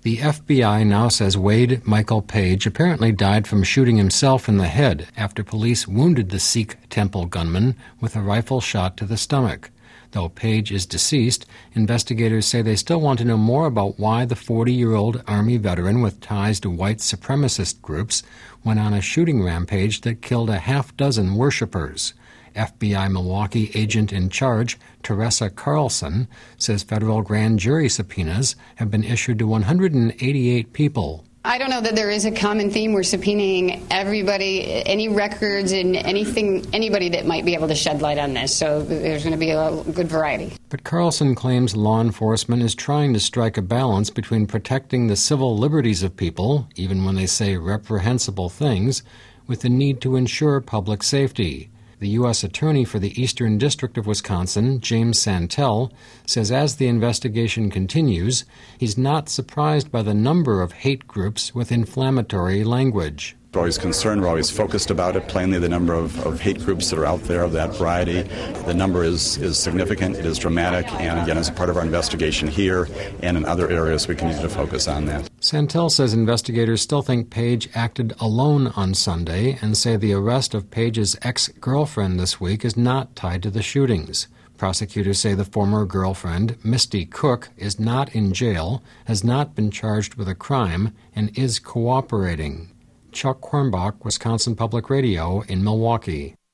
The FBI now says Wade Michael Page apparently died from shooting himself in the head after police wounded the Sikh temple gunman with a rifle shot to the stomach. Though Page is deceased, investigators say they still want to know more about why the 40-year-old Army veteran with ties to white supremacist groups went on a shooting rampage that killed a half-dozen worshippers. FBI Milwaukee agent in charge, Teresa Carlson, says federal grand jury subpoenas have been issued to 188 people. I don't know that there is a common theme. We're subpoenaing everybody, any records and anybody that might be able to shed light on this. So there's going to be a good variety. But Carlson claims law enforcement is trying to strike a balance between protecting the civil liberties of people, even when they say reprehensible things, with the need to ensure public safety. The U.S. Attorney for the Eastern District of Wisconsin, James Santel, says as the investigation continues, he's not surprised by the number of hate groups with inflammatory language. We're always concerned, we're always focused about it. Plainly, the number of hate groups that are out there of that variety, the number is significant, it is dramatic, and again, as a part of our investigation here and in other areas, we continue to focus on that. Santel says investigators still think Page acted alone on Sunday and say the arrest of Page's ex-girlfriend this week is not tied to the shootings. Prosecutors say the former girlfriend, Misty Cook, is not in jail, has not been charged with a crime, and is cooperating. Chuck Quirmbach, Wisconsin Public Radio in Milwaukee.